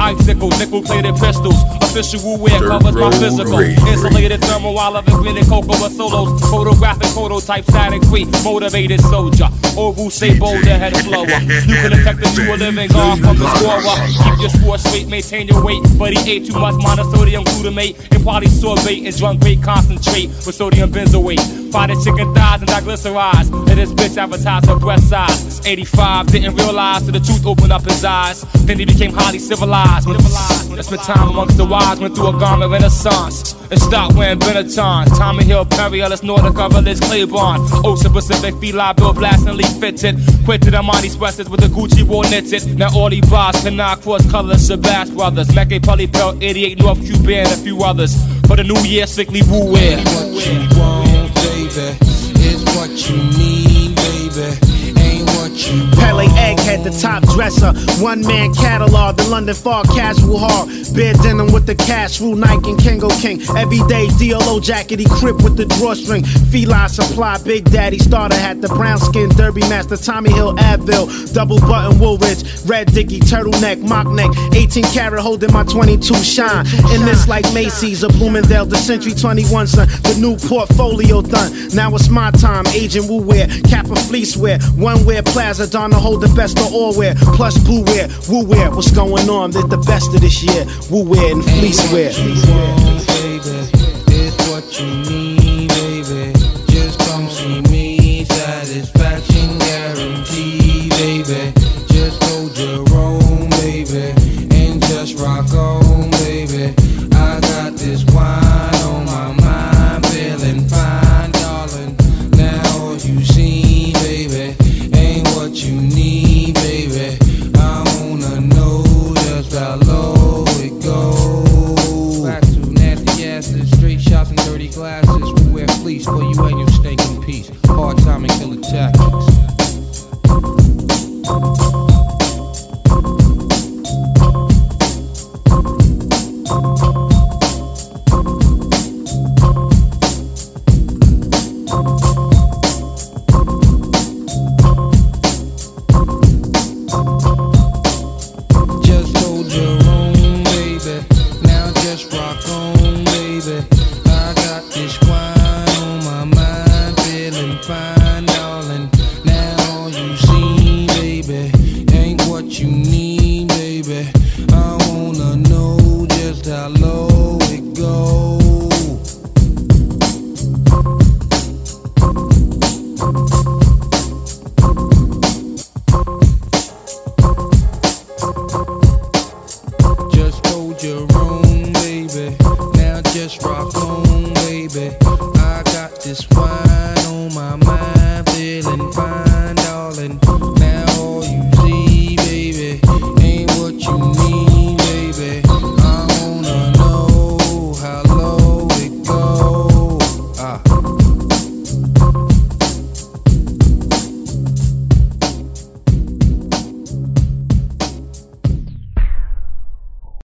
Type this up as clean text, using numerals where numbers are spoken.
icicle, nickel-plated pistols. Official Wu-Wear covers my physical. Insulated thermal while I've been cocoa with solos. Photographic prototype, static free, motivated soldier. Oru say boulder head flower. You can detect that you a living God from the scorer. Keep your score straight, maintain your weight. But he ate too much monosodium glutamate and polysorbate and drunk great concentrate with sodium benzoate. Fried chicken thighs and triglycerides. Let this bitch advertise her breast size. 85 didn't realize till the truth opened up his eyes. Then he became highly civilized. When spent time amongst the wise, went through a garment renaissance and stopped wearing Benetton. Tommy Hill, Perry Ellis, Nordica, Village, Claiborne. Ocean Pacific, Feli, Bill Blast and Lee fitted. Quitted Armani sweaters with the Gucci war knitted. Now all he buys cannot cross colors. Shabazz Brothers, Mecca, Pully Pelt, 88 North Cuban, and a few others. For the new year, strictly Wu-Wear. What you want, baby, is what you need, baby. Ain't what you want. Pele Egghead, the top dresser. One man catalog, the London Fog casual hard. Bare denim with the cash rule, Nike and Kango King. Everyday DLO jackety crib with the drawstring. Feline supply, Big Daddy starter hat. The brown skin derby master, Tommy Hill Advil. Double button Woolrich, red dicky, turtleneck, mock neck. 18 karat holding my 22 shine. In this like Macy's or Bloomingdale, the Century 21 son. The new portfolio done. Now it's my time, Agent Wu-Wear. Kappa fleece wear, one wear plaza, Donna hold the best of all wear. Plus blue wear, Wu-Wear. What's going on? They're the best of this year. Wu-Wear and fleece wear. What you want, baby, is what you need.